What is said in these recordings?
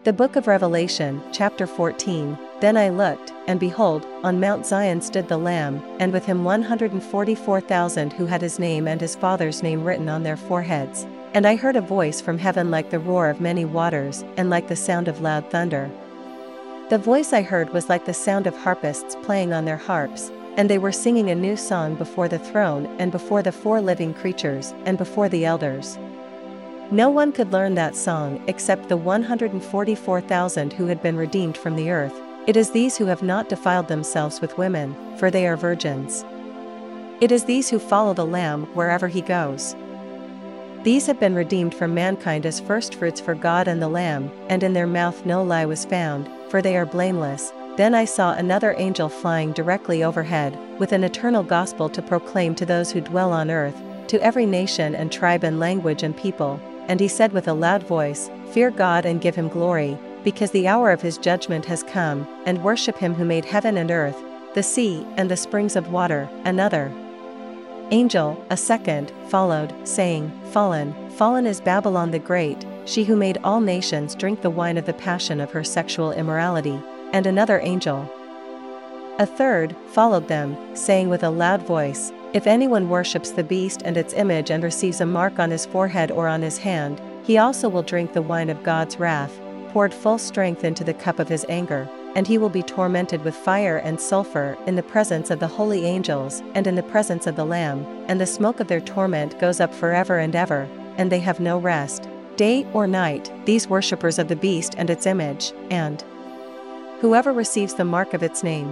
The Book of Revelation, chapter 14. Then I looked, and behold, on Mount Zion stood the Lamb, and with him 144,000 who had his name and his Father's name written on their foreheads. And I heard a voice from heaven like the roar of many waters, and like the sound of loud thunder. The voice I heard was like the sound of harpists playing on their harps, and they were singing a new song before the throne and before the 4 living creatures and before the elders. No one could learn that song except the 144,000 who had been redeemed from the earth. It is these who have not defiled themselves with women, for they are virgins. It is these who follow the Lamb wherever he goes. These have been redeemed from mankind as firstfruits for God and the Lamb, and in their mouth no lie was found, for they are blameless. Then I saw another angel flying directly overhead, with an eternal gospel to proclaim to those who dwell on earth, to every nation and tribe and language and people. And he said with a loud voice, "Fear God and give him glory, because the hour of his judgment has come, and worship him who made heaven and earth, the sea, and the springs of water." Another angel, a second, followed, saying, "Fallen, fallen is Babylon the Great, she who made all nations drink the wine of the passion of her sexual immorality." And another angel, a third, followed them, saying with a loud voice, "If anyone worships the beast and its image and receives a mark on his forehead or on his hand, he also will drink the wine of God's wrath, poured full strength into the cup of his anger, and he will be tormented with fire and sulfur in the presence of the holy angels and in the presence of the Lamb, and the smoke of their torment goes up forever and ever, and they have no rest, day or night, these worshippers of the beast and its image, and whoever receives the mark of its name."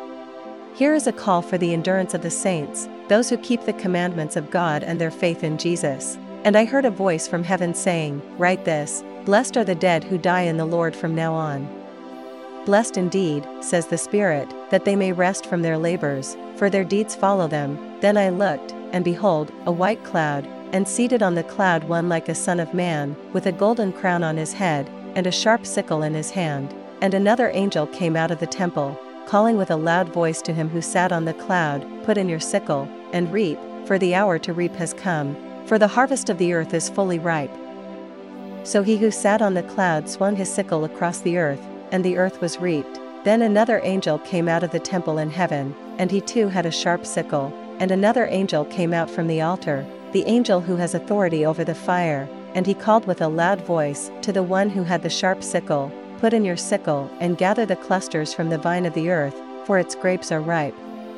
Here is a call for the endurance of the saints, those who keep the commandments of God and their faith in Jesus. And I heard a voice from heaven saying, "Write this, blessed are the dead who die in the Lord from now on. Blessed indeed, says the Spirit, that they may rest from their labors, for their deeds follow them." Then I looked, and behold, a white cloud, and seated on the cloud one like a son of man, with a golden crown on his head, and a sharp sickle in his hand. And another angel came out of the temple, calling with a loud voice to him who sat on the cloud, "Put in your sickle, and reap, for the hour to reap has come, for the harvest of the earth is fully ripe." So he who sat on the cloud swung his sickle across the earth, and the earth was reaped. Then another angel came out of the temple in heaven, and he too had a sharp sickle. And another angel came out from the altar, the angel who has authority over the fire, and he called with a loud voice to the one who had the sharp sickle, "Put in your sickle, and gather the clusters from the vine of the earth, for its grapes are ripe."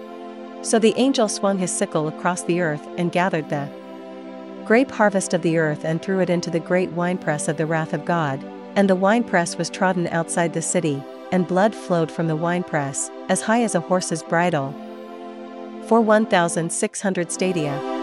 So the angel swung his sickle across the earth and gathered the grape harvest of the earth and threw it into the great winepress of the wrath of God. And the winepress was trodden outside the city, and blood flowed from the winepress, as high as a horse's bridle, for 1,600 stadia.